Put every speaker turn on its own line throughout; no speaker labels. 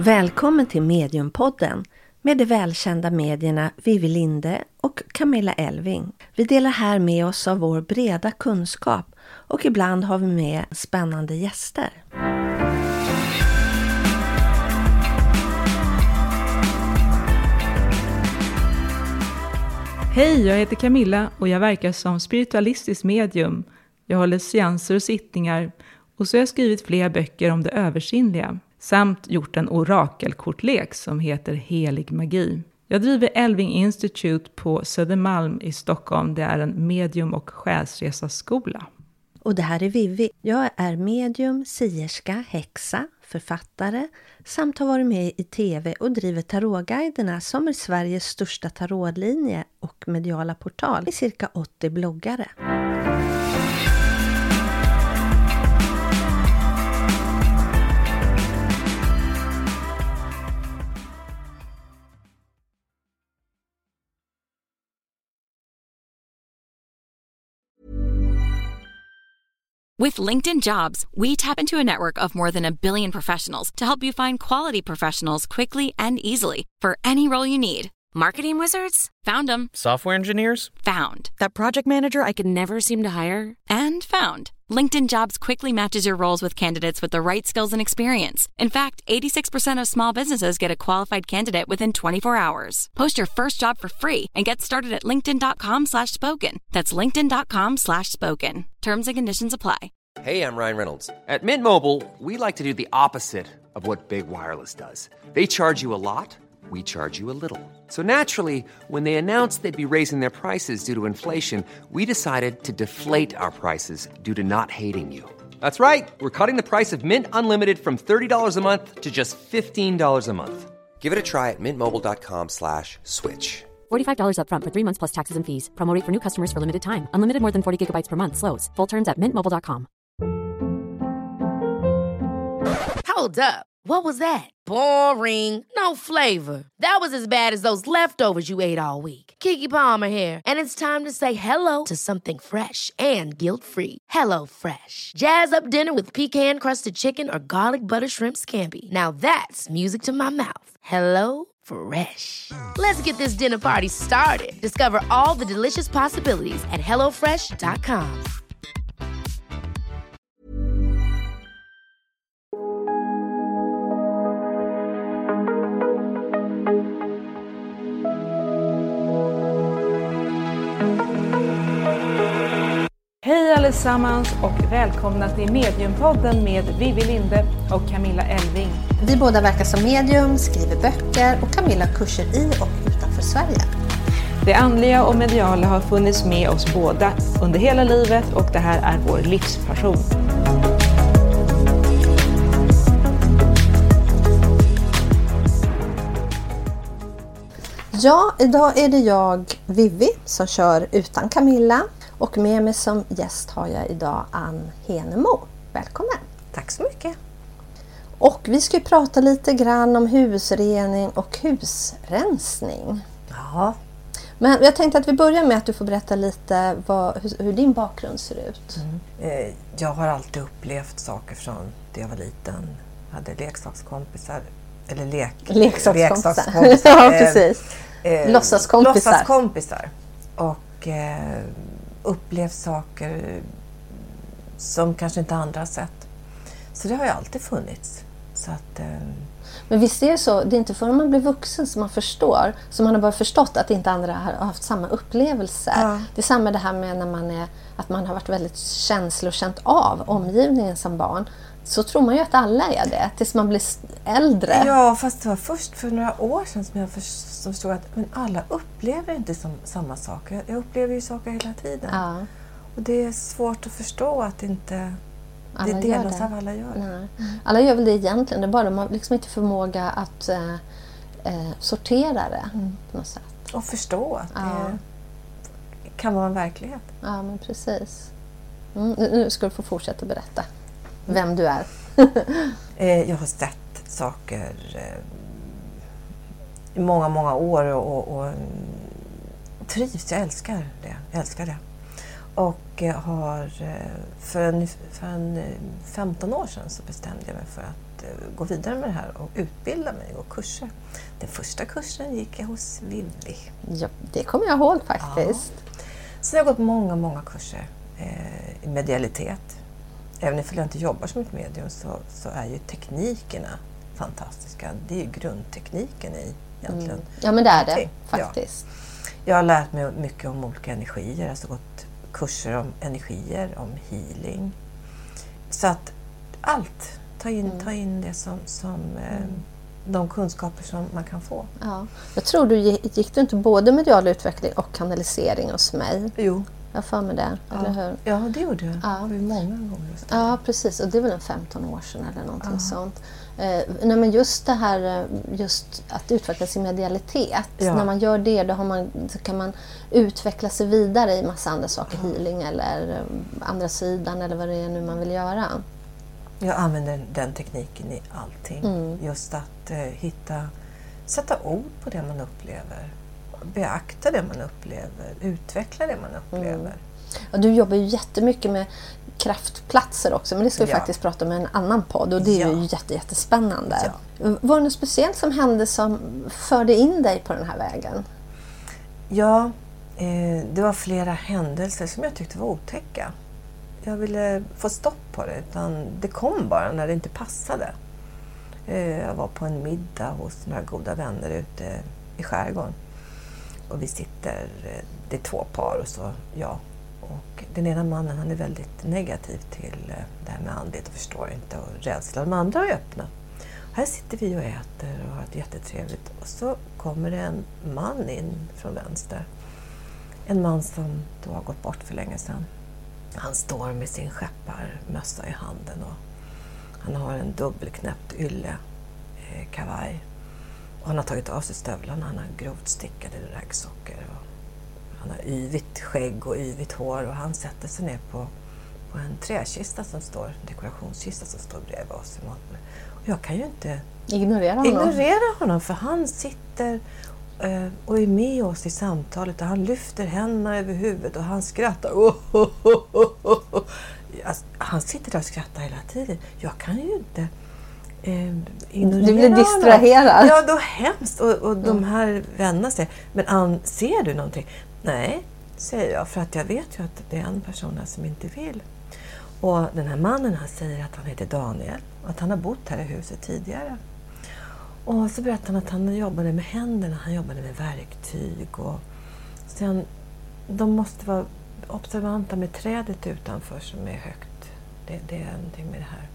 Välkommen till Mediumpodden med de välkända medierna Vivi Linde och Camilla Elving. Vi delar här med oss av vår breda kunskap och ibland har vi med spännande gäster.
Hej, jag heter Camilla och jag verkar som spiritualistisk medium. Jag håller seanser och sittningar och så har jag skrivit flera böcker om det översinnliga. Samt gjort en orakelkortlek som heter Helig magi. Jag driver Elving Institute på Södermalm i Stockholm. Det är en medium- och själsresaskola.
Och det här är Vivi. Jag är medium, sierska, häxa, författare samt har varit med i tv och driver tarotguiderna som är Sveriges största tarotlinje och mediala portal i cirka 80 bloggare.
With LinkedIn Jobs, we tap into a network of more than 1 billion professionals to help you find quality professionals quickly and easily for any role you need. Marketing wizards? Found them.
Software engineers?
Found. That project manager I could never seem to hire? And found. LinkedIn Jobs quickly matches your roles with candidates with the right skills and experience. In fact, 86% of small businesses get a qualified candidate within 24 hours. Post your first job for free and get started at linkedin.com/spoken. That's linkedin.com/spoken. Terms and conditions apply.
Hey, I'm Ryan Reynolds. At Mint Mobile, we like to do the opposite of what Big Wireless does. They charge you a lot. We charge you a little. So naturally, when they announced they'd be raising their prices due to inflation, we decided to deflate our prices due to not hating you. That's right. We're cutting the price of Mint Unlimited from $30 a month to just $15 a month. Give it a try at mintmobile.com/switch.
$45 up front for 3 months plus taxes and fees. Promo rate for new customers for limited time. Unlimited more than 40 gigabytes per month. Slows full terms at mintmobile.com.
Hold up. What was that? Boring. No flavor. That was as bad as those leftovers you ate all week. Keke Palmer here, and it's time to say hello to something fresh and guilt-free. Hello Fresh. Jazz up dinner with pecan-crusted chicken or garlic butter shrimp scampi. Now that's music to my mouth. Hello Fresh. Let's get this dinner party started. Discover all the delicious possibilities at hellofresh.com.
Hej allesammans och välkomna till Mediumpodden med Vivi Linde och Camilla Elving.
Vi båda verkar som medium, skriver böcker och Camilla kurser i och utanför Sverige.
Det andliga och mediala har funnits med oss båda under hela livet och det här är vår livspassion.
Ja, idag är det jag, Vivi, som kör utan Camilla. Och med mig som gäst har jag idag Ann Henemo. Välkommen!
Tack så mycket!
Och vi ska ju prata lite grann om husrening och husrensning.
Ja.
Men jag tänkte att vi börjar med att du får berätta lite hur din bakgrund ser ut.
Jag har alltid upplevt saker från det jag var liten. Jag hade leksakskompisar. Eller leksakskompisar.
Ja, precis. Låtsaskompisar.
Och upplevt saker som kanske inte andra har sett. Så det har ju alltid funnits. Så att,
Men visst är det så, det är inte förrän man blir vuxen som man förstår, som man har bara förstått att inte andra har haft samma upplevelser. Ja. Det är samma det här med när att man har varit väldigt känslig och känt av omgivningen som barn. Så tror man ju att alla är det, tills man blir äldre.
Ja, fast det var först för några år sedan som jag förstod att men alla upplever inte som samma saker. Jag upplever ju saker hela tiden. Ja. Och det är svårt att förstå att inte det delas av alla gör.
Nej. Alla gör väl det egentligen, det är bara de har liksom inte förmåga att sortera det på något sätt.
Och förstå att det kan vara en verklighet.
Ja, men precis. Nu ska du få fortsätta berätta vem du är.
Jag har sett saker i många år och trivs. Jag älskar det. Och har för en 15 år sedan så bestämde jag mig för att gå vidare med det här och utbilda mig och kurser. Den första kursen gick jag hos Vivi.
Ja, det kommer jag ihåg faktiskt.
Ja. Så jag har gått många kurser i medialitet. Även om jag inte jobbar som ett medium så är ju teknikerna fantastiska. Det är ju grundtekniken i egentligen.
Ja, men det är det faktiskt.
Ja. Jag har lärt mig mycket om olika energier. Jag har alltså gått kurser om energier, om healing. Så att allt, ta in det som de kunskaper som man kan få.
Ja. Jag tror gick du inte både medial utveckling och kanalisering hos mig?
Jo.
Jag får med det, eller hur?
Ja, det gjorde jag.
Ja.
Det var ju många gånger.
Ja, precis. Och det är väl en 15 år sedan eller någonting sånt. Nej, men just det här, just att utveckla sin medialitet. När man gör det, så kan man utveckla sig vidare i massa andra saker. Healing eller andra sidan eller vad det är nu man vill göra.
Jag använder den tekniken i allting. Just att sätta ord på det man upplever. Beakta det man upplever. Utveckla det man upplever.
Och du jobbar ju jättemycket med kraftplatser också. Men det ska vi faktiskt prata om i en annan podd. Och det är ju jättespännande. Ja. Var det något speciellt som hände som förde in dig på den här vägen?
Ja, det var flera händelser som jag tyckte var otäcka. Jag ville få stopp på det. Utan det kom bara när det inte passade. Jag var på en middag hos några goda vänner ute i skärgården. Och vi sitter, det är 2 par och så jag. Och den ena mannen, han är väldigt negativ till det här med andlighet och förstår inte. Och rädsla. De andra är öppna. Här sitter vi och äter och har det jättetrevligt. Och så kommer det en man in från vänster. En man som då har gått bort för länge sedan. Han står med sin skepparmössa i handen. Och han har en dubbelknäppt kavaj. Och han har tagit av sig stövlarna. Han har grovt stickade raggsockor. Han har yvigt skägg och yvigt hår. Och han sätter sig ner på en träkista som står, en dekorationskista som står bredvid oss. Och jag kan ju inte ignorera honom. För han sitter och är med oss i samtalet. Och han lyfter händerna över huvudet och han skrattar. Han sitter där och skrattar hela tiden. Jag kan ju inte...
Du blir distraherad.
Ja, då hemskt. Och de här vännerna säger, men ser du någonting? Nej, säger jag, för att jag vet ju att det är en person här som inte vill. Och den här mannen, han säger att han heter Daniel. Att han har bott här i huset tidigare. Och så berättar han att han jobbade med händerna, han jobbade med verktyg. Och sen, de måste vara observanta med trädet utanför som är högt. Det är någonting med det här.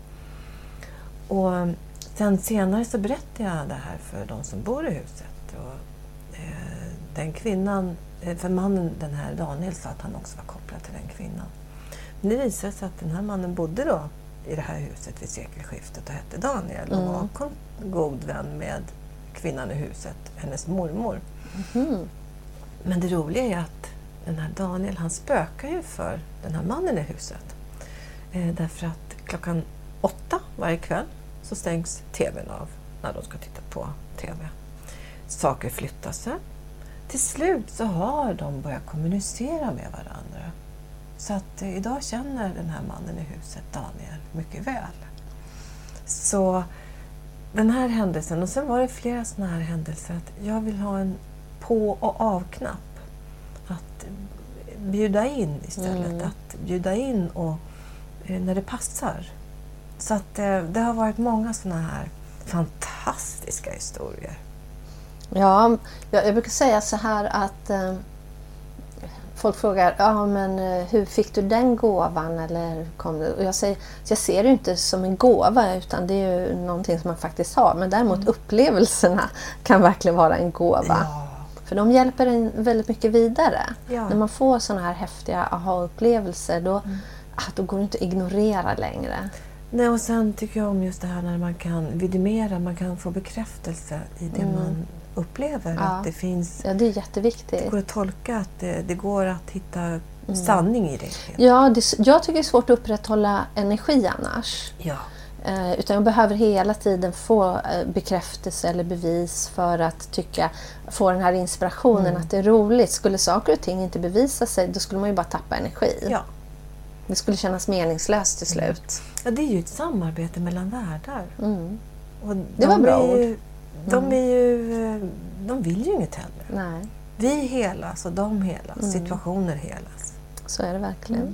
Och sen senare så berättade jag det här för de som bor i huset. Och den kvinnan, för mannen, den här Daniel, sa att han också var kopplad till den kvinnan. Men det visade sig att den här mannen bodde då i det här huset vid sekelskiftet och hette Daniel. Och var god vän med kvinnan i huset, hennes mormor. Men det roliga är att den här Daniel, han spökar ju för den här mannen i huset. Därför att klockan 8 varje kväll så stängs tvn av när de ska titta på tv. Saker flyttar sig. Till slut så har de börjat kommunicera med varandra. Så att idag känner den här mannen i huset, Daniel, mycket väl. Så den här händelsen, och sen var det flera sådana här händelser, att jag vill ha en på- och avknapp. Att bjuda in istället. Att bjuda in och när det passar. Så att det har varit många sådana här fantastiska historier.
Ja, jag brukar säga så här att folk frågar, ja men hur fick du den gåvan eller kom det? Och jag ser det ju inte som en gåva utan det är ju någonting som man faktiskt har. Men däremot upplevelserna kan verkligen vara en gåva. Ja. För de hjälper en väldigt mycket vidare. Ja. När man får sådana här häftiga aha-upplevelser då går det inte att ignorera längre.
Nej, och sen tycker jag om just det här när man kan vidimera, man kan få bekräftelse i det man upplever. Ja. Att det finns...
Ja, det är jätteviktigt.
Det går att tolka, att det går att hitta sanning i det.
Ja, jag tycker det är svårt att upprätthålla energi annars.
Ja.
Utan jag behöver hela tiden få bekräftelse eller bevis för att få den här inspirationen att det är roligt. Skulle saker och ting inte bevisa sig, då skulle man ju bara tappa energi.
Ja.
Det skulle kännas meningslöst till slut.
Ja, det är ju ett samarbete mellan världar. Och
det var bra ord.
De vill ju inget heller.
Nej.
Vi helas och de helas. Situationer helas.
Så är det verkligen.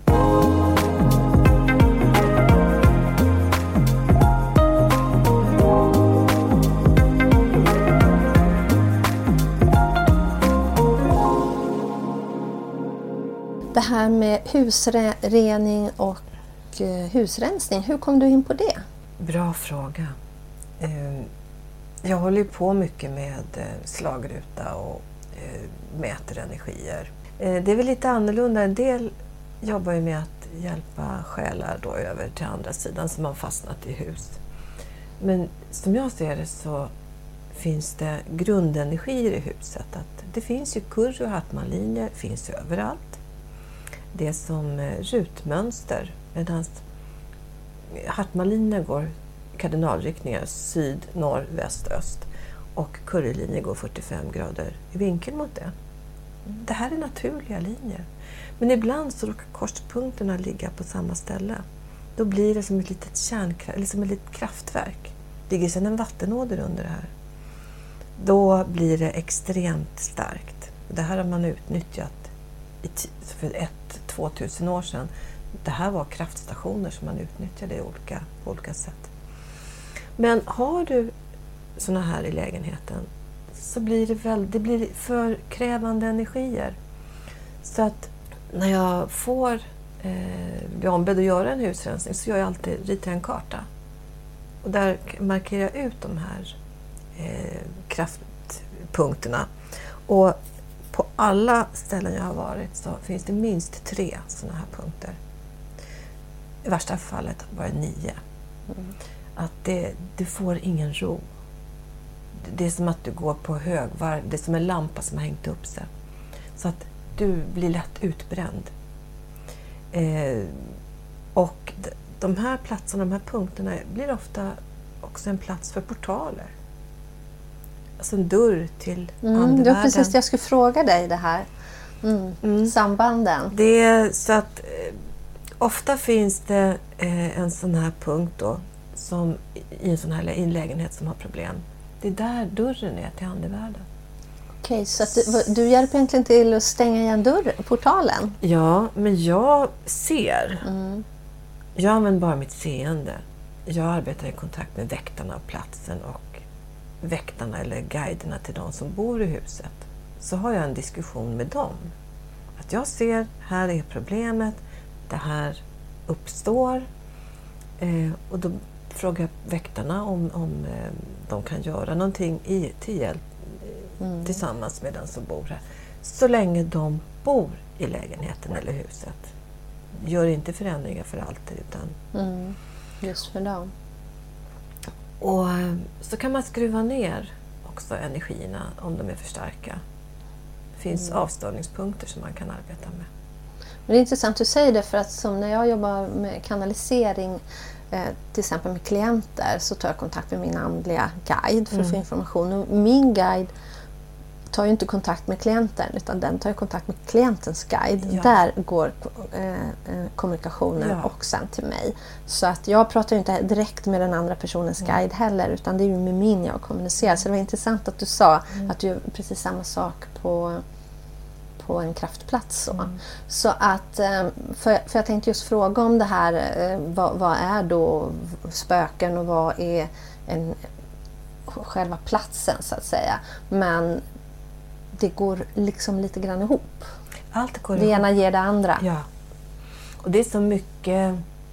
Det här med husrening och husrensning, hur kom du in på det?
Bra fråga. Jag håller ju på mycket med slagruta och mäter energier. Det är väl lite annorlunda. En del jobbar ju med att hjälpa själar då över till andra sidan som har fastnat i hus. Men som jag ser det så finns det grundenergier i huset. Att det finns ju kurr- och hartmanlinjer, finns ju överallt. Det är som rutmönster, medan hartmanlinjer går kardinalriktningar syd, norr, väst, öst och kurrelinjer går 45 grader i vinkel mot det. Det här är naturliga linjer. Men ibland så råkar korspunkterna ligga på samma ställe. Då blir det som ett litet eller som ett litet kraftverk. Det ligger sedan en vattenåder under det här. Då blir det extremt starkt. Det här har man utnyttjat för 2000 år sedan. Det här var kraftstationer som man utnyttjade på olika sätt. Men har du såna här i lägenheten så blir det blir för krävande energier. Så att när jag får bli ombedd att göra en husrensning så gör jag alltid ritar en karta. Och där markerar jag ut de här kraftpunkterna. Och på alla ställen jag har varit så finns det minst 3 sådana här punkter. I värsta fallet var det 9. Att du får ingen ro. Det är som att du går på högvarv. Det är som en lampa som har hängt upp sig. Så att du blir lätt utbränd. Och de här platserna, de här punkterna blir ofta också en plats för portaler. Alltså en dörr till andevärlden.
Det var precis det jag skulle fråga dig det här. Sambanden.
Det är så att ofta finns det en sån här punkt då, som i en sån här lägenhet som har problem. Det är där dörren är till andevärlden.
Okej, så att du hjälper egentligen till att stänga igen portalen?
Ja, men jag ser. Jag använder bara mitt seende. Jag arbetar i kontakt med väktarna av platsen och väktarna eller guiderna till de som bor i huset. Så har jag en diskussion med dem. Att jag ser, här är problemet, det här uppstår. Och då frågar jag väktarna om de kan göra någonting till hjälp tillsammans med den som bor här. Så länge de bor i lägenheten eller huset. Gör inte förändringar för alltid utan...
Just för dem.
Och så kan man skruva ner också energierna om de är för starka. Det finns avstörningspunkter som man kan arbeta med.
Men det är intressant att du säger det, för att som när jag jobbar med kanalisering till exempel med klienter så tar jag kontakt med min andliga guide för att få information. Och min guide tar ju inte kontakt med klienten utan den tar ju kontakt med klientens guide. Ja. Där går kommunikationen och sen till mig. Så att jag pratar ju inte direkt med den andra personens guide heller utan det är ju med min jag kommunicerar. Så det var intressant att du sa att du gör precis samma sak på en kraftplats. Så att, för jag tänkte just fråga om det här, vad är då spöken och vad är själva platsen så att säga. Men det går liksom lite grann ihop.
Allt går
det ena ger det andra.
Ja. Och det är så mycket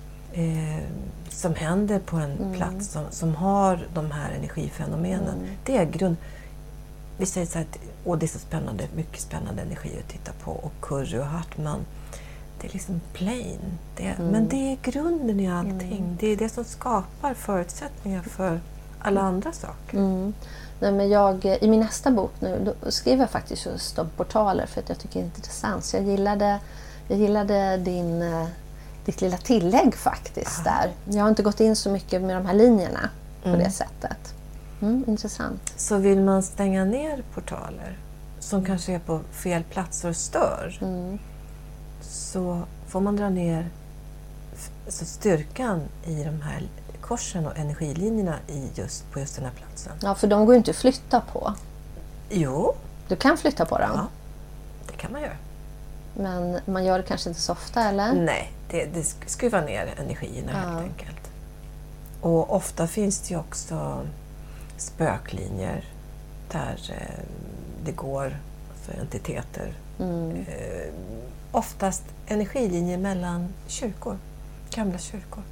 som händer på en plats som har de här energifenomenen. Det är grund. Vi säger så här att det är så spännande, mycket spännande energi att titta på. Och Curry och Hartman, det är liksom plain. Men det är grunden i allting. Det är det som skapar förutsättningar för alla andra saker.
Nej, men i min nästa bok nu då skriver jag faktiskt just om portaler för att jag tycker det är intressant. Så jag gillade din ditt lilla tillägg faktiskt där. Jag har inte gått in så mycket med de här linjerna på det sättet. Intressant.
Så vill man stänga ner portaler som kanske är på fel platser och stör, så får man dra ner styrkan i de här korsen och energilinjerna på just den här platsen.
Ja, för de går ju inte att flytta på.
Jo.
Du kan flytta på dem.
Ja, det kan man göra.
Men man gör det kanske inte så ofta, eller?
Nej, det skruvar ner energierna helt enkelt. Och ofta finns det ju också spöklinjer där det går för entiteter. Oftast energilinjer mellan kyrkor, gamla kyrkor.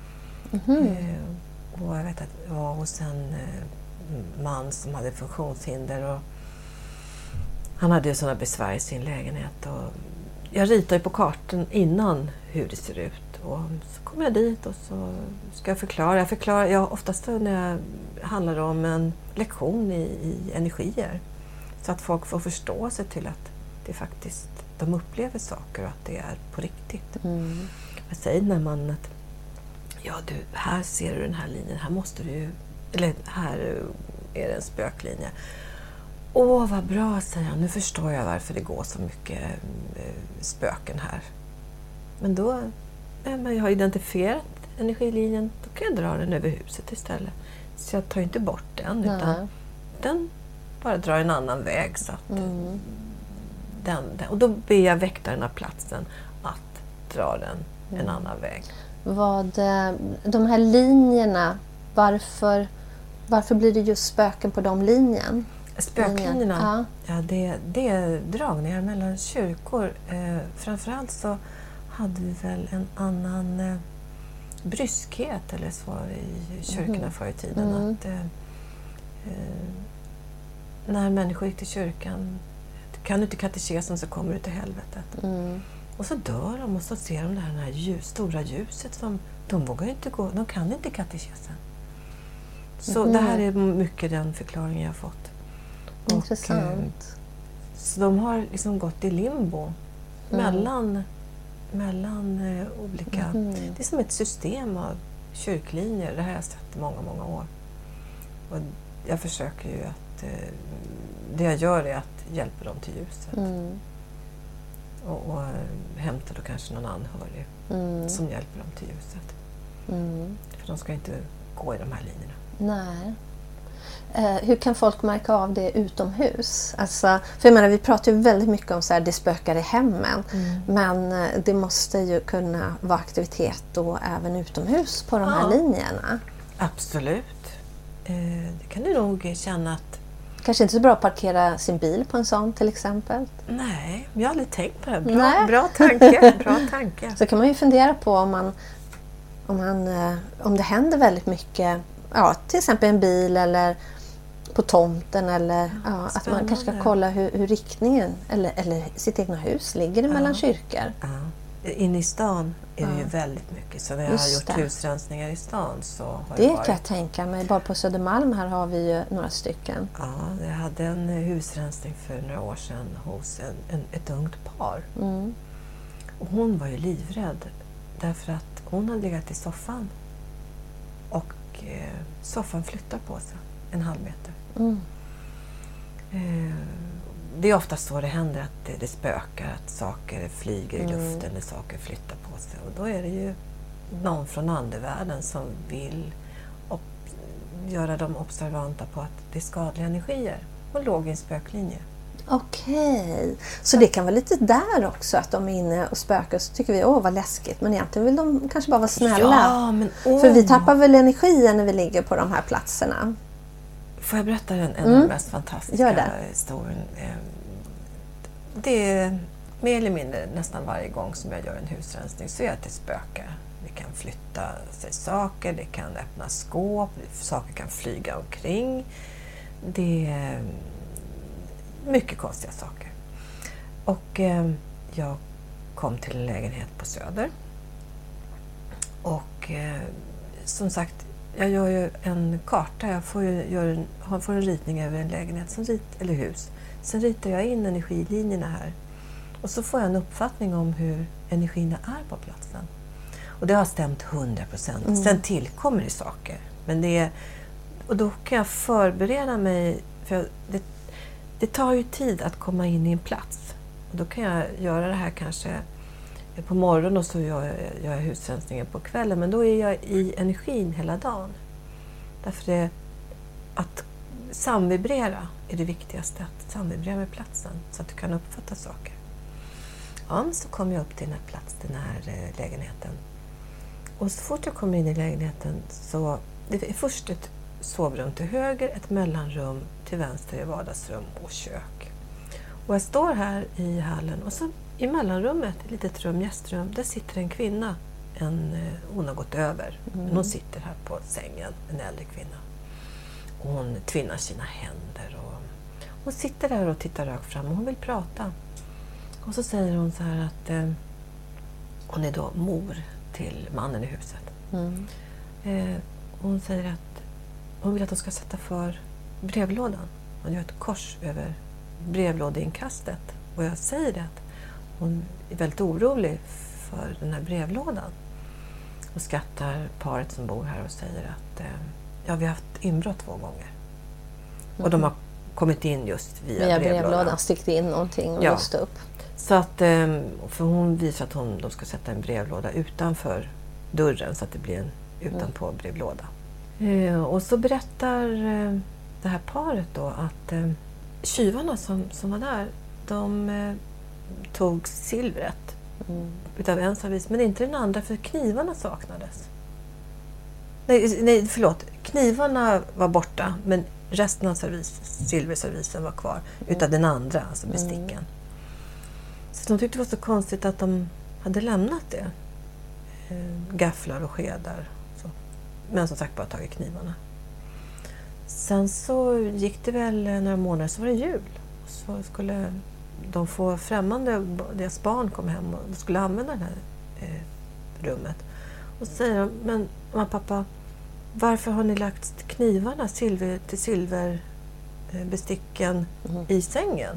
Och jag vet att jag var hos en man som hade funktionshinder, och han hade ju sådana besvär i sin lägenhet. Och jag ritar ju på kartan innan hur det ser ut, och så kommer jag dit och så ska jag förklara. Oftast när jag handlar om en lektion i energier, så att folk får förstå sig till att det faktiskt, de upplever saker och att det är på riktigt. Jag säger när man att här ser du den här linjen, här måste du ju, eller här är det en spöklinje. Åh, vad bra, säger jag. Nu förstår jag varför det går så mycket spöken här. Men då, när jag har identifierat energilinjen, då kan jag dra den över huset istället. Så jag tar inte bort den, utan den bara drar en annan väg. Så att och då ber jag väktaren av platsen att dra den en annan väg.
De här linjerna, varför blir det just spöken på de linjerna?
Spöklinjerna? Ja, det är dragningar mellan kyrkor. Framförallt så hade vi väl en annan bryskhet eller så i kyrkorna förr i tiden. Att, när människor gick till kyrkan, kan du inte katekesen så kommer du till helvetet. Och så dör de, och så ser de det här stora ljuset som de vågar inte gå, de kan inte katekesen. Så det här är mycket den förklaringen jag har fått.
Intressant.
Så de har liksom gått i limbo mellan olika... Det är som ett system av kyrklinjer. Det här har jag sett i många, många år. Och jag försöker ju att... det jag gör är att hjälpa dem till ljuset. Och hämtar då kanske någon anhörig som hjälper dem till ljuset. För de ska inte gå i de här linjerna.
Nej. Hur kan folk märka av det utomhus? Alltså, för jag menar, vi pratar ju väldigt mycket om så här, det spökar i hemmen. Men det måste ju kunna vara aktivitet då även utomhus på de här linjerna.
Absolut. Det kan du nog känna att...
Kanske inte så bra att parkera sin bil på en sån till exempel.
Nej, jag har aldrig tänkt på det. Bra tanke. Bra tanke.
Så kan man ju fundera på om det händer väldigt mycket, till exempel en bil eller på tomten, eller att man kanske ska kolla hur riktningen eller sitt egna hus ligger det mellan kyrkor.
Inne i stan är det ju väldigt mycket, så när jag har gjort husrensningar i stan så har
det kan jag tänka mig. Bara på Södermalm här har vi ju några stycken.
Ja, jag hade en husrensning för några år sedan hos ett ungt par. Och hon var ju livrädd därför att hon hade legat i soffan och soffan flyttar på sig en halv meter. Det är ofta så det händer, att det spökar, att saker flyger i luften eller saker flyttar på sig. Och då är det ju någon från andevärlden som vill göra dem observanta på att det är skadliga energier. Och låg i en spöklinje.
Okej. Så det kan vara lite där också, att de är inne och spökar, så tycker vi, vad läskigt. Men egentligen vill de kanske bara vara snälla.
Ja, men
för vi tappar väl energien när vi ligger på de här platserna.
Får jag berätta en av de mest fantastiska historien? Det är mer eller mindre nästan varje gång som jag gör en husrensning så är det spökar. Det kan flytta sig saker, det kan öppna skåp, saker kan flyga omkring. Det är mycket konstiga saker. Och jag kom till en lägenhet på Söder. Och som sagt, jag gör ju en karta, jag får en ritning över en lägenhet eller hus. Sen ritar jag in energilinjerna här. Och så får jag en uppfattning om hur energierna är på platsen. Och det har stämt 100%. Sen tillkommer det saker. Men och då kan jag förbereda mig. För det tar ju tid att komma in i en plats. Och då kan jag göra det här kanske på morgonen och så gör jag husrensningen på kvällen. Men då är jag i energin hela dagen. Därför att samvibrera är det viktigaste. Att samvibrera med platsen så att du kan uppfatta saker. Ja, så kom jag upp till den här platsen, den här lägenheten. Och så fort jag kommer in i lägenheten så det är först ett sovrum till höger, ett mellanrum till vänster är vardagsrum och kök. Och jag står här i hallen och så i mellanrummet, ett litet rum, gästrum, där sitter en kvinna. Hon har gått över. Men hon sitter här på sängen, en äldre kvinna. Och hon tvinnar sina händer. Och hon sitter där och tittar rakt fram och hon vill prata. Och så säger hon så här att hon är då mor till mannen i huset. Hon säger att hon vill att de ska sätta för brevlådan. Hon gör ett kors över brevlådeinkastet. Och jag säger det att hon är väldigt orolig för den här brevlådan. Och skrattar paret som bor här och säger att vi har haft inbrott 2 gånger. Och de har kommit in just via brevlådan.
Stickit in någonting och låst upp.
Så att, för hon visar att de ska sätta en brevlåda utanför dörren så att det blir en utanpå brevlåda. Och så berättar det här paret då att tjuvarna som var där, de tog silvret utav en servis, men inte den andra för knivarna saknades. Nej, förlåt. Knivarna var borta, men resten av silverservisen var kvar utav den andra, alltså besticken. Så de tyckte det var så konstigt att de hade lämnat det. Gafflar och skedar. Så. Men som sagt bara tagit knivarna. Sen så gick det väl några månader, så var det jul. Så skulle de få främmande, deras barn kom hem och de skulle använda det här rummet. Och så säger de, men mamma, pappa, varför har ni lagt knivarna till silverbesticken i sängen?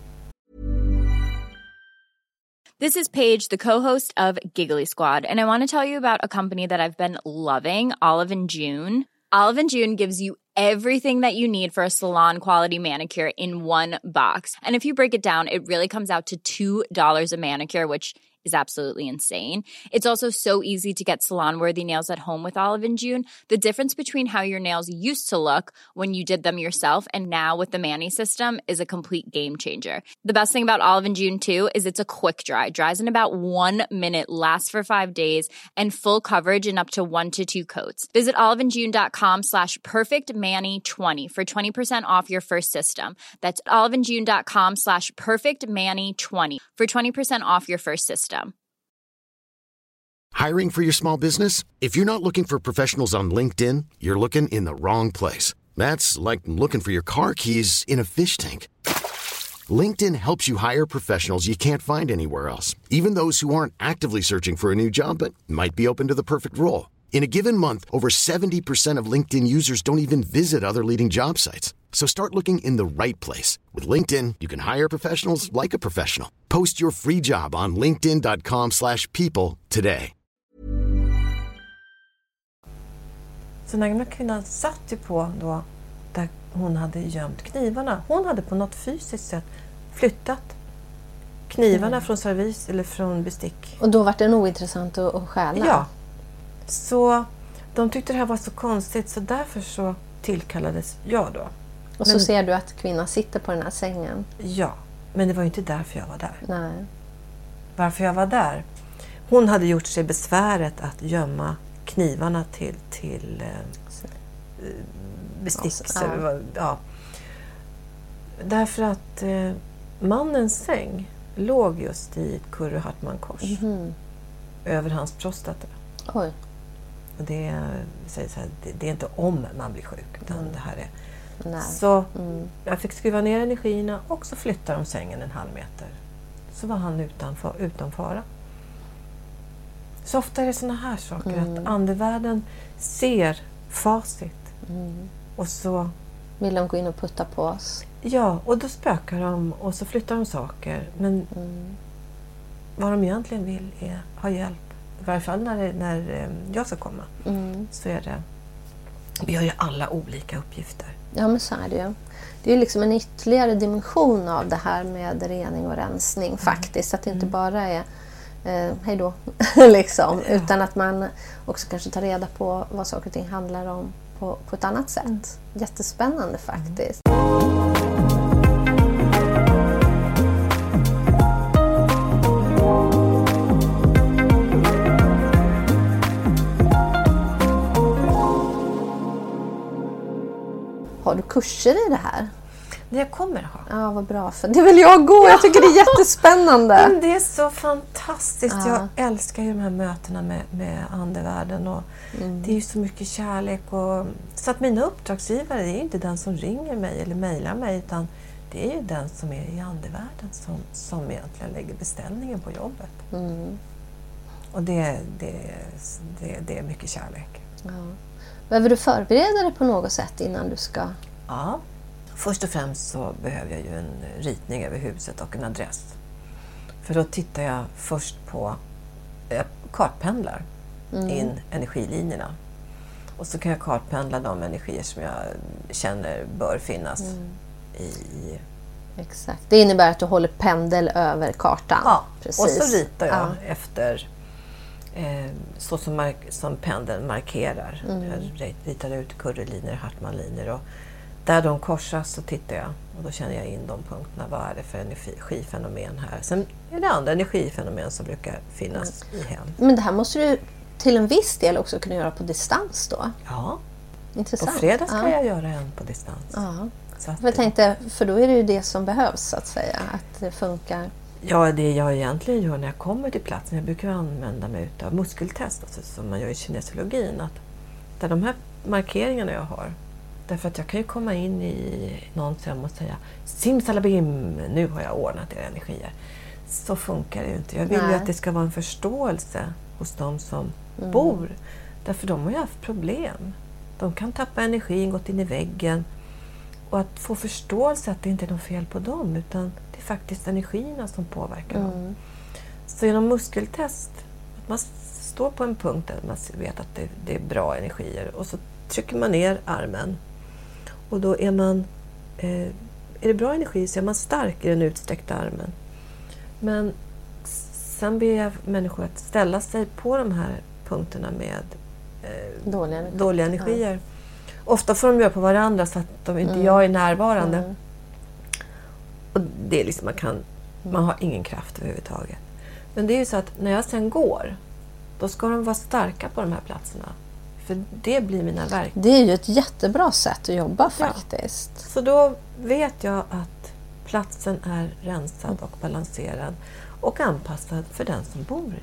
This is Paige, the co-host of Giggly Squad, and I want to tell you about a company that I've been loving, Olive & June. Olive & June gives you everything that you need for a salon-quality manicure in one box. And if you break it down, it really comes out to $2 a manicure, which is absolutely insane. It's also so easy to get salon-worthy nails at home with Olive & June. The difference between how your nails used to look when you did them yourself and now with the Mani system is a complete game changer. The best thing about Olive & June, too, is it's a quick dry. Dries in about 1 minute, lasts for 5 days, and full coverage in up to 1 to 2 coats. Visit oliveandjune.com/perfectmani20 for 20% off your first system. That's oliveandjune.com/perfectmani20 for 20% off your first system.
Hiring for your small business? If you're not looking for professionals on LinkedIn, you're looking in the wrong place. That's like looking for your car keys in a fish tank. LinkedIn helps you hire professionals you can't find anywhere else, even those who aren't actively searching for a new job but might be open to the perfect role. In a given month, over 70% of LinkedIn users don't even visit other leading job sites. So start looking in the right place. With LinkedIn, you can hire professionals like a professional. Post your free job on linkedin.com/people today.
Så den här kvinnan satt ju på då där hon hade gömt knivarna. Hon hade på något fysiskt sätt flyttat knivarna från servis eller från bestick.
Och då var det ointressant att stjäla?
Ja. Så de tyckte det här var så konstigt, så därför så tillkallades jag då.
Och så ser du att kvinnan sitter på den här sängen?
Ja, men det var ju inte därför jag var där.
Nej.
Varför jag var där? Hon hade gjort sig besväret att gömma knivarna till bestick. Ja. Därför att mannens säng låg just i ett Curry Hartman-kors över hans prostata.
Oj.
Och det säger så här, det är inte om man blir sjuk, utan det här är...
Nej.
Så jag fick skruva ner energierna och så flyttade de sängen 1,5 meter. Så var han utan fara. Så ofta är det såna här saker att andevärlden ser facit. Och så
vill de gå in och putta på oss.
Ja, och då spökar de och så flyttar de saker. Men vad de egentligen vill är ha hjälp I varje fall när jag ska komma. Så är det... Vi har ju alla olika uppgifter.
Ja, men så är det ju. Det är ju liksom en ytterligare dimension av det här med rening och rensning faktiskt. Att det inte bara är hej då, liksom. Utan att man också kanske tar reda på vad saker och ting handlar om på ett annat sätt. Jättespännande faktiskt. Har du kurser i det här?
Jag kommer ha.
Ja, vad bra. För det vill jag gå. Jag tycker det är jättespännande.
Men det är så fantastiskt. Jag älskar ju de här mötena med andevärlden. Och det är ju så mycket kärlek. Så att mina uppdragsgivare, det är inte den som ringer mig eller mejlar mig. Utan det är ju den som är i andevärlden som egentligen lägger beställningen på jobbet. Och det är mycket kärlek.
Ja. Behöver du förbereda dig på något sätt innan du ska...
Ja. Först och främst så behöver jag ju en ritning över huset och en adress. För då tittar jag först på kartpendlar in energilinjerna. Och så kan jag kartpendla de energier som jag känner bör finnas i...
Exakt. Det innebär att du håller pendel över kartan.
Ja,
precis.
Och så ritar jag efter så som pendeln markerar. Jag ritar ut kurrelinjer, Hartmanlinjer och där de korsas så tittar jag och då känner jag in de punkterna. Vad är det för energifenomen här? Sen är det andra energifenomen som brukar finnas i hem.
Men det här måste du till en viss del också kunna göra på distans då?
Ja.
Intressant.
På fredag ska jag göra en på distans.
Ja.
Så att,
jag tänkte, för då är det ju det som behövs så att säga, att det funkar.
Ja, det jag egentligen gör när jag kommer till platsen, jag brukar använda mig av muskeltest, alltså, som man gör i kinesiologin, att där de här markeringarna jag har, därför att jag kan ju komma in i någons hem och säga simsalabim, nu har jag ordnat era energier. Så funkar det ju inte. Jag vill ju att det ska vara en förståelse hos de som bor. Därför de har ju haft problem. De kan tappa energin, gått in i väggen. Och att få förståelse att det inte är något fel på dem, utan det är faktiskt energierna som påverkar dem. Så genom muskeltest, att man står på en punkt där man vet att det är bra energier och så trycker man ner armen. Och då är man, är det bra energi så är man stark i den utsträckta armen. Men sen ber jag människor att ställa sig på de här punkterna med dåliga energier. Ofta får de göra på varandra så att jag är närvarande. Och det är liksom man har ingen kraft överhuvudtaget. Men det är ju så att när jag sen går, då ska de vara starka på de här platserna. För det blir mina verk.
Det är ju ett jättebra sätt att jobba faktiskt.
Ja. Så då vet jag att platsen är rensad och balanserad och anpassad för den som bor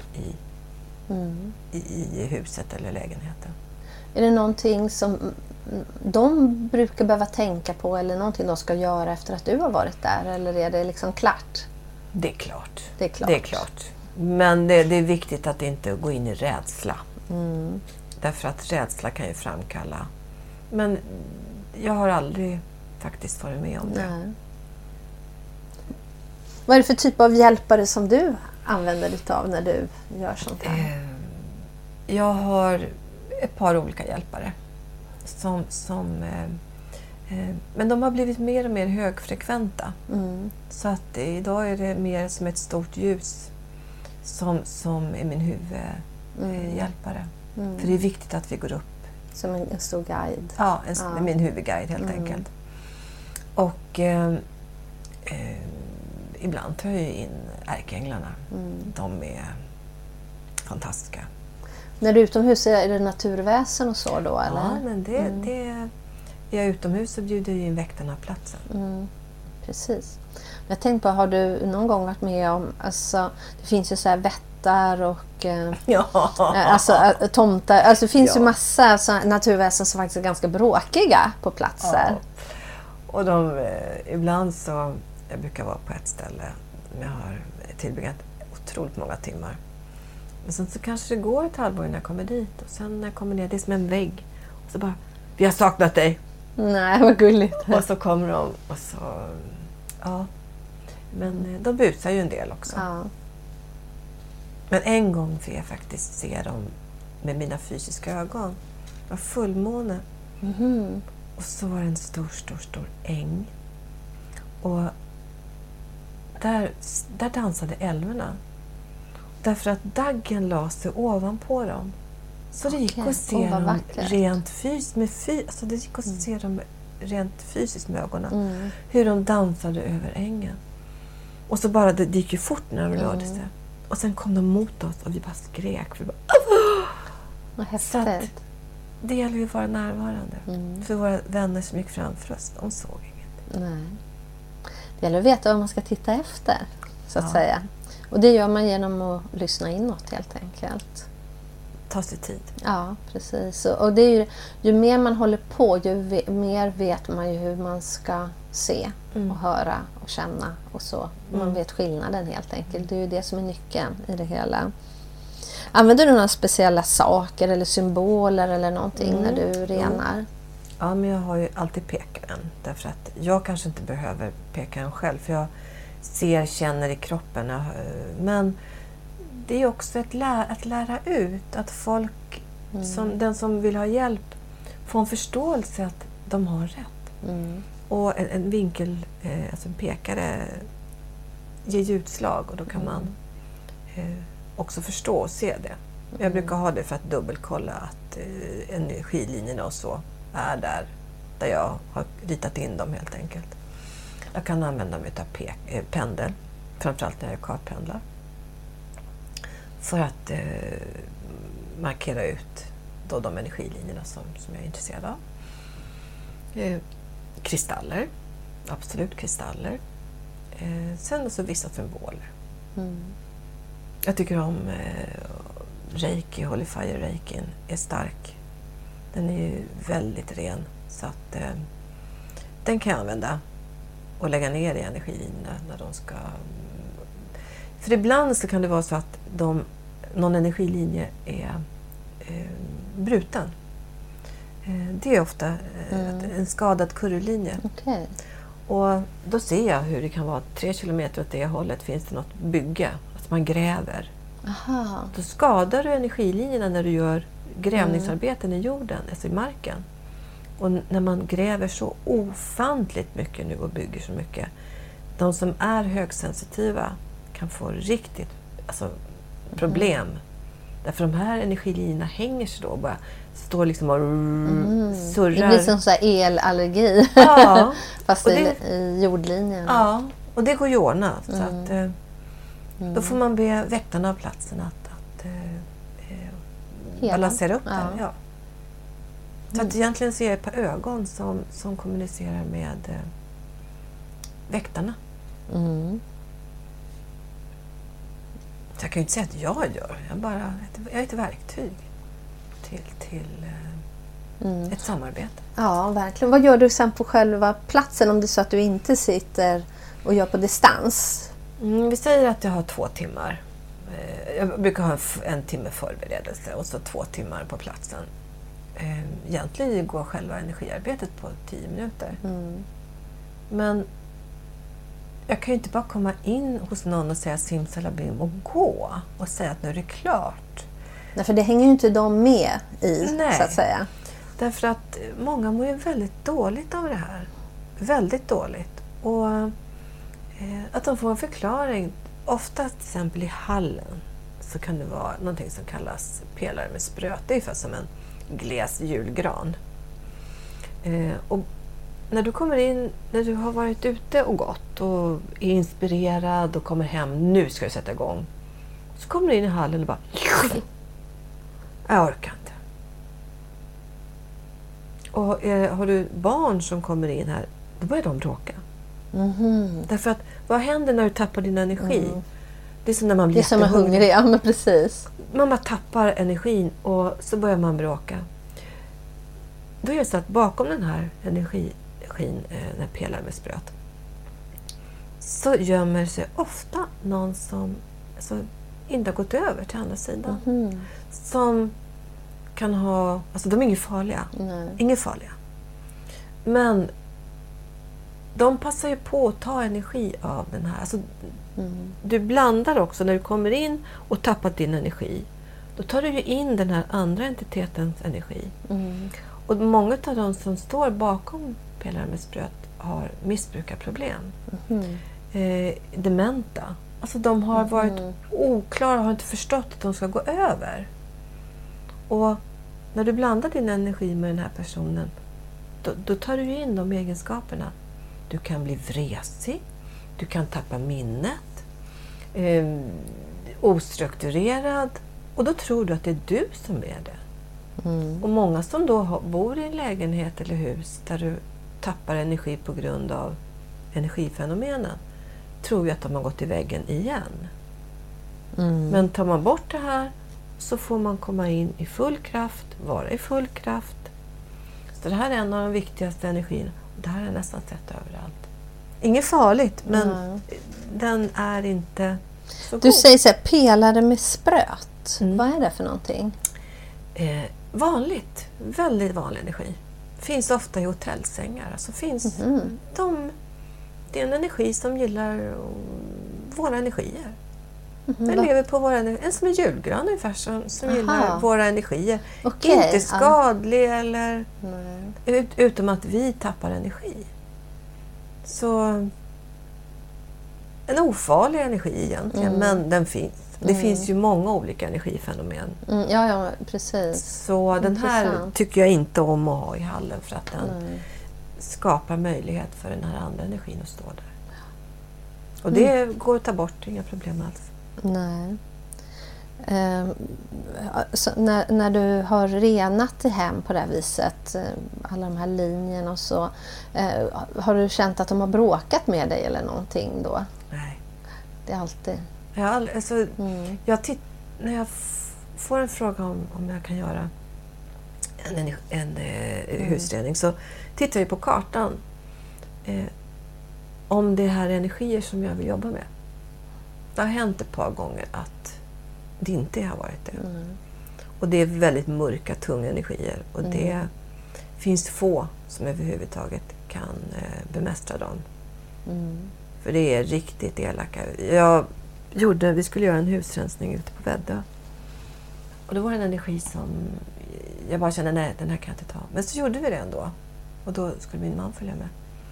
i huset eller lägenheten.
Är det någonting som de brukar behöva tänka på eller någonting de ska göra efter att du har varit där? Eller är det liksom klart?
Det är klart.
Det är klart.
Men det är viktigt att inte gå in i rädsla. Därför att rädsla kan ju framkalla. Men jag har aldrig faktiskt varit med om det.
Nej. Vad är det för typ av hjälpare som du använder dig av när du gör sånt här?
Jag har ett par olika hjälpare. Men de har blivit mer och mer högfrekventa. Så att idag är det mer som ett stort ljus som är min huvudhjälpare. För det är viktigt att vi går upp.
Som en stor guide.
Ja, min huvudguide helt enkelt. Och ibland tar jag in ärkeänglarna. De är fantastiska.
När du är utomhus, är det naturväsen och så då? Eller?
Ja, men är jag utomhus så bjuder jag in väktarna på platsen.
Precis. Jag tänkte på, har du någon gång varit med om, alltså, det finns ju så här vättar och alltså, tomtar, alltså det finns ju massa så, naturväsen som faktiskt är ganska bråkiga på platser.
Och ibland så, jag brukar vara på ett ställe, jag har tillbringat otroligt många timmar. Men sen så kanske det går ett halvår innan jag kommer dit. Och sen när jag kommer ner, det är som en vägg. Och så bara, vi har saknat dig.
Nej, vad gulligt.
Och så kommer de och så, ja. Men de busar ju en del också.
Ja.
Men en gång fick jag faktiskt se dem med mina fysiska ögon. Det var fullmåne.
Mhm.
Och så var det en stor äng. Och där dansade älvorna. Därför att daggen la sig ovanpå dem. Så det gick att se dem rent fysiskt. Alltså det gick att se dem rent fysiskt med ögonen. Hur de dansade över ängen. Och så bara, det gick ju fort när de rörde sig. Och sen kom de mot oss och vi bara skrek. Vi bara,
vad häftigt.
så att det gäller ju att vara närvarande. För våra vänner som gick framför oss, de såg inget.
Nej. Det gäller att veta vad man ska titta efter, så att säga. Och det gör man genom att lyssna inåt helt enkelt.
Ta sig tid.
Ja, precis. Och det är ju mer man håller på, ju mer vet man ju hur man ska se och höra och känna och så. Man vet skillnaden helt enkelt. Det är ju det som är nyckeln i det hela. Använder du några speciella saker eller symboler eller någonting när du renar?
Ja, men jag har ju alltid pekaren. Därför att jag kanske inte behöver pekaren själv. För jag känner i kroppen. Men det är också att lära ut. Att folk, den som vill ha hjälp, får en förståelse att de har rätt. Och en vinkel, alltså en pekare, ger utslag. Och då kan man också förstå och se det. Jag brukar ha det för att dubbelkolla att energilinjerna och så är där jag har ritat in dem helt enkelt. Jag kan använda mig av pendel, framförallt när jag kartpendlar. För att markera ut då de energilinjerna som jag är intresserad av. Kristaller, absolut kristaller. Sen så vissa symboler. Jag tycker om reiki, Holy Fire reikin är stark. Den är ju väldigt ren, så att den kan jag använda och lägga ner i energilinjerna när de ska. För ibland så kan det vara så att någon energilinje är bruten. Det är ofta en skadad kurvlinje.
Okay.
Och då ser jag hur det kan vara 3 kilometer åt det hållet finns det något bygge. Att man gräver.
Aha.
Då skadar du energilinjerna när du gör grävningsarbeten i jorden, alltså i marken. Och när man gräver så ofantligt mycket nu och bygger så mycket. De som är högsensitiva kan få riktigt problem. Därför de här energilinjerna hänger sig då och bara står liksom och surrar.
Det blir som så här elallergi.
Ja.
Fast i jordlinjen.
Ja, och det går ju ordna. Så att, då får man be väktarna av platsen att balansera upp det. Ja. Så att egentligen ser jag ett par ögon som kommunicerar med väktarna. Så jag kan ju inte säga att jag gör. Jag är ett verktyg till ett samarbete.
Ja, verkligen. Vad gör du sen på själva platsen om det är så att du inte sitter och gör på distans?
Vi säger att jag har 2 timmar. Jag brukar ha en timme förberedelse och så 2 timmar på platsen. Egentligen går själva energiarbetet på 10 minuter. Men jag kan ju inte bara komma in hos någon och säga simsalabim och gå och säga att nu är det klart.
Nej, för det hänger ju inte de med i, så att säga.
Därför att många mår ju väldigt dåligt av det här. Väldigt dåligt. Och att de får en förklaring. Ofta till exempel i hallen så kan det vara någonting som kallas pelare med spröt. Det är ungefär som en gles julgran. Och när du kommer in, när du har varit ute och gått och är inspirerad och kommer hem, nu ska du sätta igång. Så kommer du in i hallen och bara, jag orkar inte. Och har du barn som kommer in här, då börjar de bråka. Därför att, vad händer när du tappar din energi? Det är som när man blir
hungrig. Ja, men precis.
Man bara tappar energin och så börjar man bråka. Då är det så att bakom den här energin, den här pelaren med spröt, så gömmer sig ofta någon som inte har gått över till andra sidan. Som kan ha, de är inget farliga.
Nej.
Inget farliga. Men de passar ju på att ta energi av den här. Alltså, du blandar också när du kommer in och tappar din energi. Då tar du ju in den här andra entitetens energi. Och många av de som står bakom pelare med spröt har missbrukarproblem. Dementa. Alltså de har varit oklara och har inte förstått att de ska gå över. Och när du blandar din energi med den här personen, då tar du in de egenskaperna. Du kan bli vresig, du kan tappa minnet, ostrukturerad. Och då tror du att det är du som är det. Och många som då bor i en lägenhet eller hus där du tappar energi på grund av energifenomenen tror ju att de har gått i väggen igen. Men tar man bort det här så får man komma in i full kraft, vara i full kraft. Så det här är en av de viktigaste energierna. Det här är nästan sett överallt. Inget farligt, men den är inte så god.
Du säger så här, pelare med spröt. Vad är det för någonting?
Vanligt. Väldigt vanlig energi. Finns ofta i hotellsängar. Alltså finns det är en energi som gillar våra energier. Den lever på våra energier. En som är julgran ungefär som gillar våra energier. Inte skadlig eller utom att vi tappar energi. Så en ofarlig energi egentligen, men den finns. Det finns ju många olika energifenomen.
Ja, precis.
Så den här tycker jag inte om att ha i hallen för att den skapar möjlighet för den här andra energin att stå där. Och det går att ta bort, inga problem alls.
Nej. Så när du har renat i hem på det här viset, alla de här linjerna och så, har du känt att de har bråkat med dig eller någonting då?
Nej.
Det är alltid...
Ja, alltså, när jag får en fråga om jag kan göra en husrening så tittar jag på kartan om det här är energier som jag vill jobba med. Det har hänt ett par gånger att det inte har varit det. Och det är väldigt mörka, tunga energier. Och det finns få som överhuvudtaget kan bemästra dem. För det är riktigt elaka. Vi skulle göra en husrensning ute på Väddö. Och det var en energi som jag bara kände, nej, den här kan jag inte ta. Men så gjorde vi det ändå. Och då skulle min man följa med.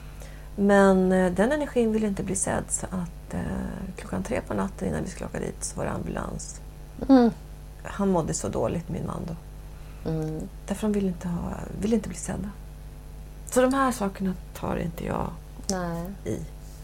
Men den energin ville inte bli sedd, så att 3:00 på natten innan vi skulle åka dit så var det ambulans. Han mådde så dåligt, min man då. Därför han ville inte bli sedda. Så de här sakerna tar inte jag i.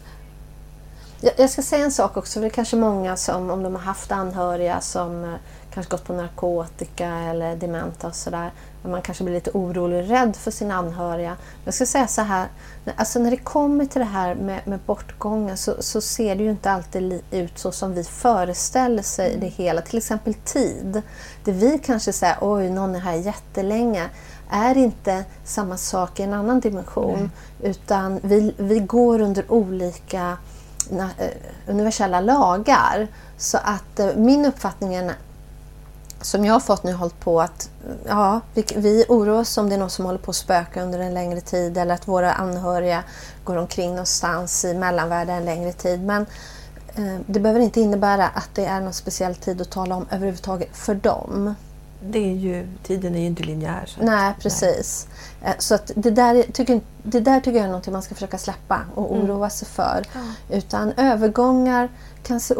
Jag ska säga en sak också, för det är kanske många som, om de har haft anhöriga som kanske gått på narkotika eller dementa och sådär, man kanske blir lite orolig och rädd för sina anhöriga. Jag ska säga så här, alltså när det kommer till det här med bortgången så ser det ju inte alltid ut så som vi föreställer sig det hela. Till exempel tid. Det vi kanske säger, oj, någon är här jättelänge, är inte samma sak i en annan dimension. Utan vi går under olika universella lagar. Så att min uppfattning är, som jag har fått när jag har hållit på, att vi oroar oss om det är någon som håller på att spöka under en längre tid, eller att våra anhöriga går omkring någonstans i mellanvärlden en längre tid. Men det behöver inte innebära att det är någon speciell tid att tala om överhuvudtaget för dem.
Tiden är ju inte linjär.
Nej, precis. Så att det där tycker jag är något man ska försöka släppa och oroa sig för. Utan övergångar kan se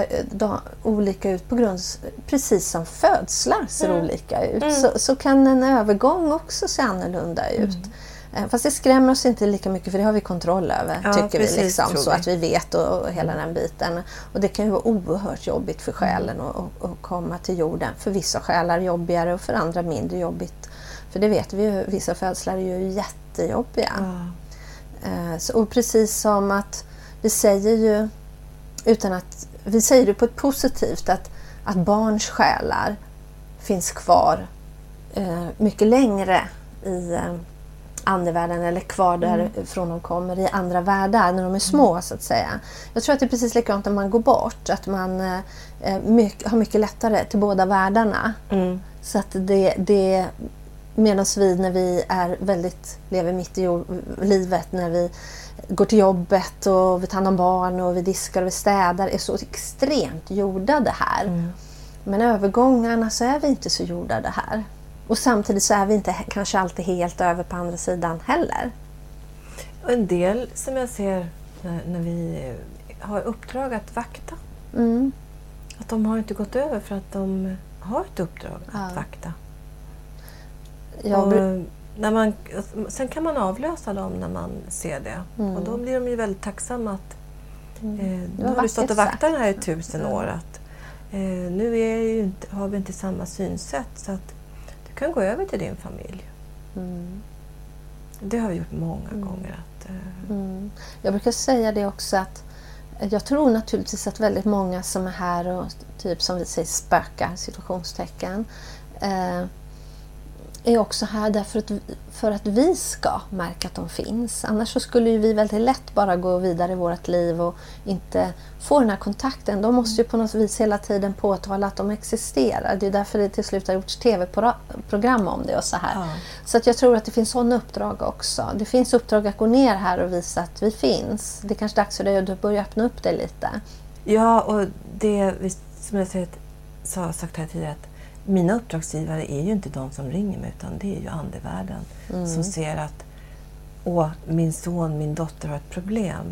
olika ut på grund, precis som födslar ser olika ut. Så kan en övergång också se annorlunda ut. Fast det skrämmer oss inte lika mycket, för det har vi kontroll över, tycker vi liksom, så att vi vet och hela den biten. Och det kan ju vara oerhört jobbigt för själen att komma till jorden. För vissa själar jobbigare och för andra mindre jobbigt. För det vet vi ju, vissa födslar är ju jättejobbiga. Och precis som att vi säger ju, vi säger det på ett positivt, att barns själar finns kvar mycket längre i andevärlden, eller kvar därifrån de kommer i andra världar när de är små, så att säga. Jag tror att det är precis likadant när man går bort, att man har mycket lättare till båda världarna. Så att Medan vi när vi lever mitt i livet, när vi går till jobbet och vi tar hand om barn och vi diskar och vi städar, är så extremt jordade här. Men övergångarna så är vi inte så jordade här. Och samtidigt så är vi inte kanske alltid helt över på andra sidan heller.
Och en del som jag ser när vi har uppdrag att vakta. Att de har inte gått över för att de har ett uppdrag att vakta. Sen kan man avlösa dem när man ser det. Och då blir de ju väldigt tacksamma att nu har du stått och vaktat den här i 1000 år. Att, nu har vi inte samma synsätt, så att du kan gå över till din familj. Det har vi gjort många gånger.
Jag brukar säga det också, att jag tror naturligtvis att väldigt många som är här och typ som vi säger spökar, situationstecken, är också här därför för att vi ska märka att de finns. Annars så skulle ju vi väldigt lätt bara gå vidare i vårt liv och inte få den här kontakten. De måste ju på något vis hela tiden påtala att de existerar. Det är därför det till slut har gjorts tv-program om det och så här. Så att jag tror att det finns sådana uppdrag också. Det finns uppdrag att gå ner här och visa att vi finns. Det är kanske dags för dig att börja öppna upp det lite.
Ja, och det som jag sagt här tidigare, att mina uppdragsgivare är ju inte de som ringer mig, utan det är ju andevärlden som ser att min son, min dotter har ett problem.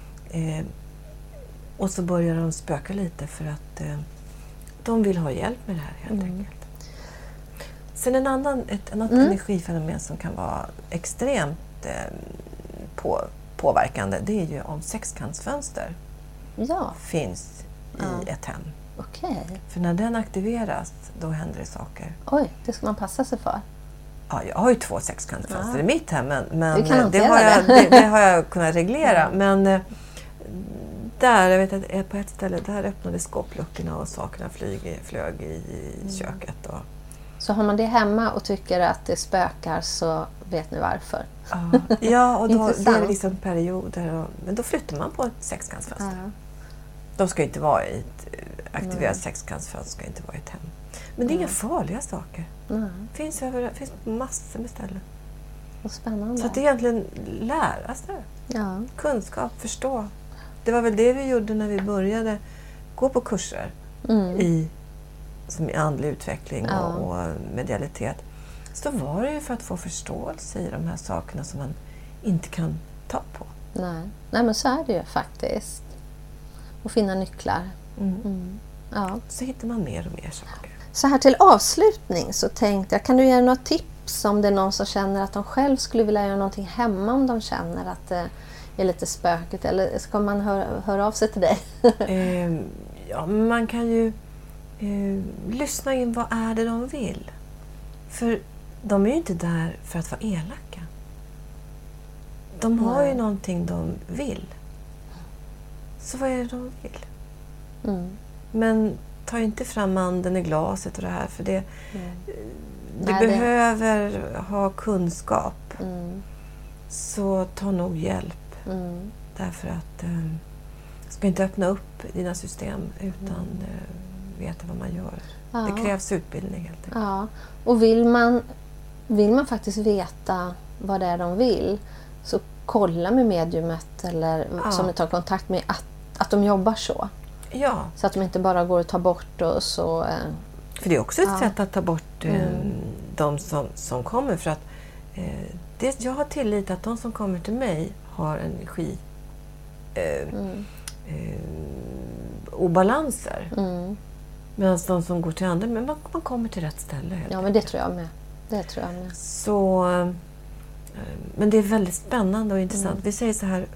Och så börjar de spöka lite för att de vill ha hjälp med det här helt enkelt. Sen ett annat energifenomen som kan vara extremt påverkande, det är ju om sexkantsfönster finns i ett hem.
Okej.
För när den aktiveras, då händer det saker.
Oj, det ska man passa sig för.
Ja, jag har ju 2 sexkantsfönster i mitt hem, men det har jag kunnat reglera. Men jag vet att på ett ställe där öppnade skåpluckorna och sakerna flög i köket.
Så har man det hemma och tycker att det spökar, så vet ni varför.
Ja, och då det är liksom perioder. Men då flyttar man på ett sexkantsfönster. De ska inte vara i ett aktiverat sexkantsfönster, ska inte vara i ett hem. Men det är inga farliga saker. Finns massor med ställen.
Vad spännande.
Så att det egentligen lära sig. Kunskap, förstå. Det var väl det vi gjorde när vi började gå på kurser som i andlig utveckling och medialitet. Så var det ju för att få förståelse i de här sakerna som man inte kan ta på.
Nej, men så är det ju faktiskt. Och finna nycklar.
Så hittar man mer och mer saker.
Så här till avslutning så tänkte jag, kan du ge några tips om det är någon som känner att de själv skulle vilja göra någonting hemma, om de känner att det är lite spökigt, eller ska man höra av sig till dig?
Man kan ju lyssna in, vad är det de vill? För de är ju inte där för att vara elaka. De har ju någonting de vill. Så vad är det de vill? Men ta inte fram anden i glaset och det här, för det behöver ha kunskap. Så ta nog hjälp. Därför att ska inte öppna upp dina system utan veta vad man gör. Det krävs utbildning helt enkelt.
Ja, och vill man faktiskt veta vad det är de vill, så kolla med mediumet eller som ni tar kontakt med att de jobbar så.
Ja.
Så att de inte bara går och tar bort och så...
För det är också ett sätt att ta bort de som kommer. För att jag har tillit att de som kommer till mig har energi obalanser. Medan de som går till andra, men man kommer till rätt ställe.
Men det tror jag med.
Så, men det är väldigt spännande och intressant. Vi säger så här,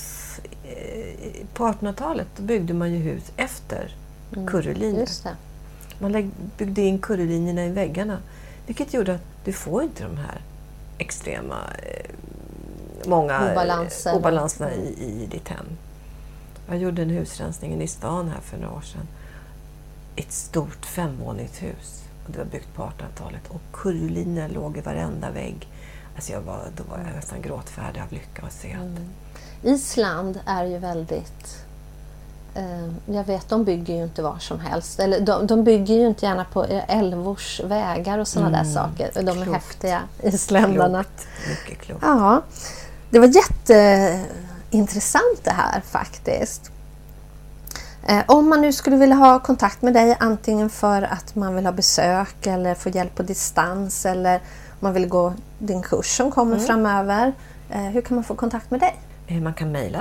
på 1800-talet då byggde man ju hus efter kurrelinjer.
Just det.
Man byggde in kurrelinjerna i väggarna, vilket gjorde att du får inte de här extrema många obalanserna i ditt hem. Jag gjorde en husrensning i stan här för några år sedan. Ett stort 5-våningshus. Och det var byggt på 1800-talet. Och kurvlinjer låg i varenda vägg. Alltså då var jag nästan gråtfärdig av lycka att se att...
Island är ju väldigt jag vet, de bygger ju inte var som helst. Eller de bygger ju inte gärna på älvors vägar och sådana där saker. De är häftiga, isländarna.
Mycket klokt.
Ja, det var jätteintressant det här faktiskt. Om man nu skulle vilja ha kontakt med dig, antingen för att man vill ha besök eller få hjälp på distans, eller om man vill gå din kurs som kommer framöver, hur kan man få kontakt med dig?
Man kan mejla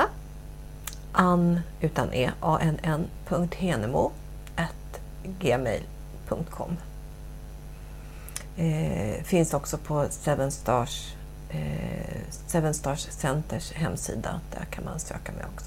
ann.henemo@gmail.com. Finns också på Seven Stars Centers hemsida. Där kan man söka mig också.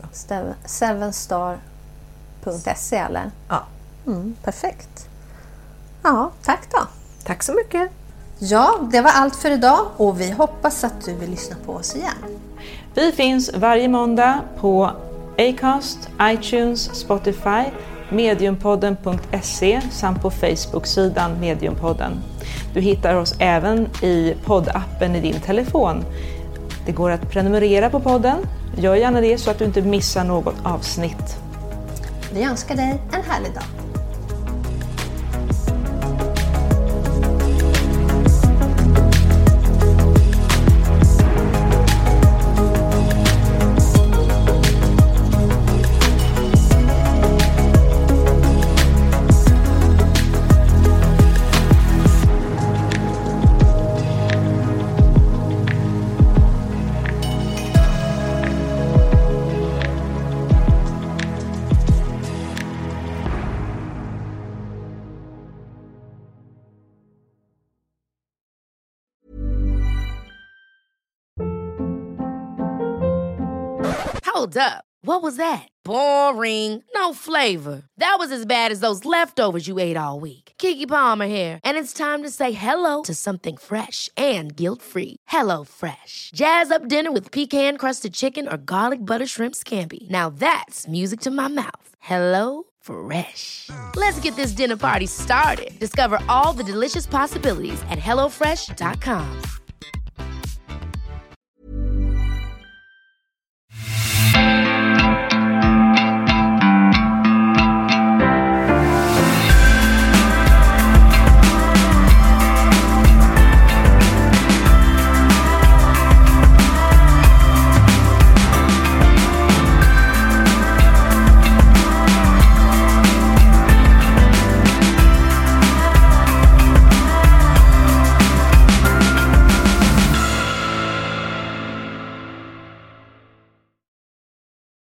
Sevenstar.se eller?
Ja.
Perfekt. Ja, tack då.
Tack så mycket.
Ja, det var allt för idag och vi hoppas att du vill lyssna på oss igen.
Vi finns varje måndag på Acast, iTunes, Spotify, mediumpodden.se samt på Facebook-sidan Mediumpodden. Du hittar oss även i poddappen i din telefon. Det går att prenumerera på podden. Gör gärna det så att du inte missar något avsnitt.
Vi önskar dig en härlig dag.
Hold up. What was that? Boring. No flavor. That was as bad as those leftovers you ate all week. Keke Palmer here, and it's time to say hello to something fresh and guilt-free. Hello Fresh. Jazz up dinner with pecan-crusted chicken or garlic butter shrimp scampi. Now that's music to my mouth. Hello Fresh. Let's get this dinner party started. Discover all the delicious possibilities at hellofresh.com.